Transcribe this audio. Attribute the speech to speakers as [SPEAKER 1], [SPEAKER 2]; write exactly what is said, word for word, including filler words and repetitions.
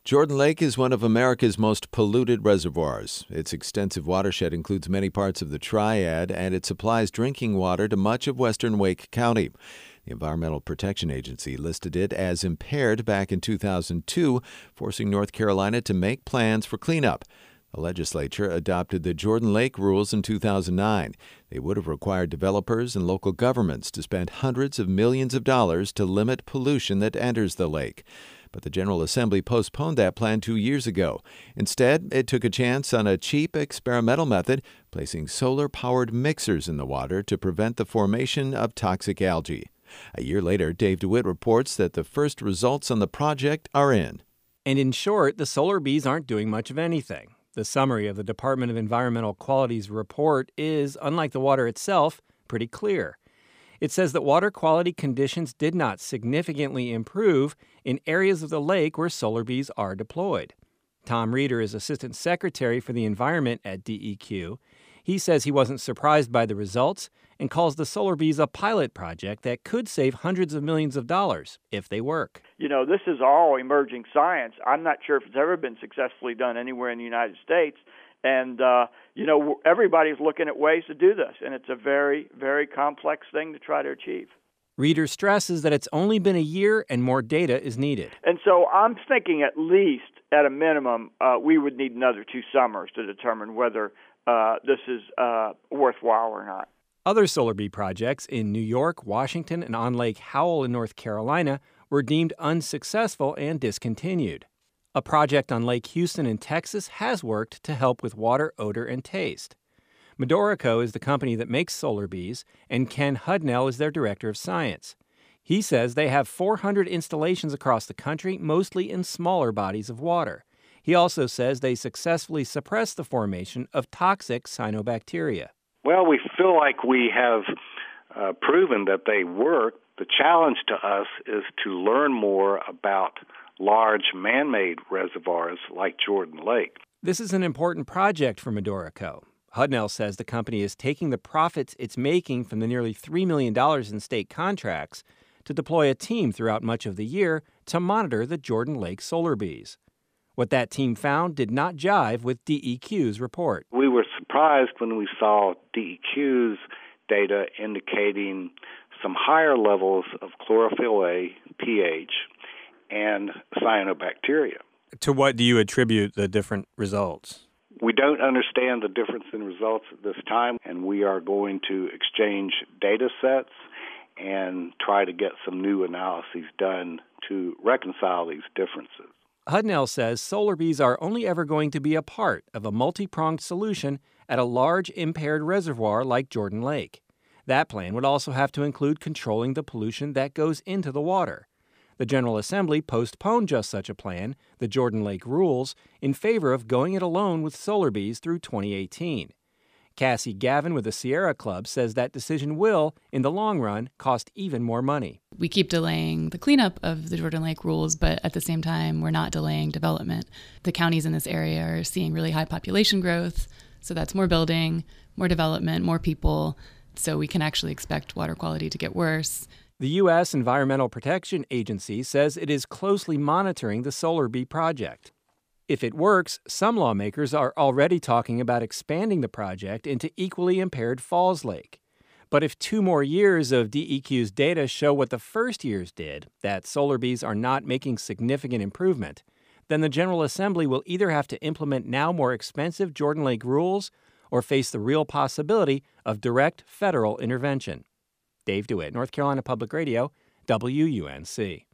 [SPEAKER 1] Jordan Lake is one of America's most polluted reservoirs. Its extensive watershed includes many parts of the Triad, and it supplies drinking water to much of western Wake County. The Environmental Protection Agency listed it as impaired back in two thousand two, forcing North Carolina to make plans for cleanup. The legislature adopted the Jordan Lake rules in two thousand nine. They would have required developers and local governments to spend hundreds of millions of dollars to limit pollution that enters the lake. But the General Assembly postponed that plan two years ago. Instead, it took a chance on a cheap experimental method, placing solar-powered mixers in the water to prevent the formation of toxic algae. A year later, Dave DeWitt reports that the first results on the project are in.
[SPEAKER 2] And in short, the solar bees aren't doing much of anything. The summary of the Department of Environmental Quality's report is, unlike the water itself, pretty clear. It says that water quality conditions did not significantly improve in areas of the lake where solar bees are deployed. Tom Reeder is Assistant Secretary for the Environment at D E Q. He says he wasn't surprised by the results and calls the solar bees a pilot project that could save hundreds of millions of dollars if they work.
[SPEAKER 3] You know, this is all emerging science. I'm not sure if it's ever been successfully done anywhere in the United States. And, uh, you know, everybody's looking at ways to do this, and it's a very, very complex thing to try to achieve.
[SPEAKER 2] Reeder stresses that it's only been a year and more data is needed.
[SPEAKER 3] And so I'm thinking at least, at a minimum, uh, we would need another two summers to determine whether uh, this is uh, worthwhile or not.
[SPEAKER 2] Other solar bee projects in New York, Washington, and on Lake Howell in North Carolina were deemed unsuccessful and discontinued. A project on Lake Houston in Texas has worked to help with water, odor, and taste. Medorico is the company that makes solar bees, and Ken Hudnell is their director of science. He says they have four hundred installations across the country, mostly in smaller bodies of water. He also says they successfully suppress the formation of toxic cyanobacteria.
[SPEAKER 4] Well, we feel like we have uh, proven that they work. The challenge to us is to learn more about large man-made reservoirs like Jordan Lake.
[SPEAKER 2] This is an important project for Medorico. Hudnell says the company is taking the profits it's making from the nearly three million dollars in state contracts to deploy a team throughout much of the year to monitor the Jordan Lake solar bees. What that team found did not jive with D E Q's report.
[SPEAKER 4] We were surprised when we saw D E Q's data indicating some higher levels of chlorophyll A, pH, and cyanobacteria.
[SPEAKER 2] To what do you attribute the different results?
[SPEAKER 4] We don't understand the difference in results at this time, and we are going to exchange data sets and try to get some new analyses done to reconcile these differences.
[SPEAKER 2] Hudnell says solar bees are only ever going to be a part of a multi-pronged solution at a large impaired reservoir like Jordan Lake. That plan would also have to include controlling the pollution that goes into the water. The General Assembly postponed just such a plan, the Jordan Lake rules, in favor of going it alone with solar bees through twenty eighteen. Cassie Gavin with the Sierra Club says that decision will, in the long run, cost even more money.
[SPEAKER 5] We keep delaying the cleanup of the Jordan Lake rules, but at the same time, we're not delaying development. The counties in this area are seeing really high population growth, so that's more building, more development, more people, so we can actually expect water quality to get worse.
[SPEAKER 2] The U S Environmental Protection Agency says it is closely monitoring the solar bee project. If it works, some lawmakers are already talking about expanding the project into equally impaired Falls Lake. But if two more years of D E Q's data show what the first years did, that solar bees are not making significant improvement, then the General Assembly will either have to implement now more expensive Jordan Lake rules or face the real possibility of direct federal intervention. Dave DeWitt, North Carolina Public Radio, W U N C.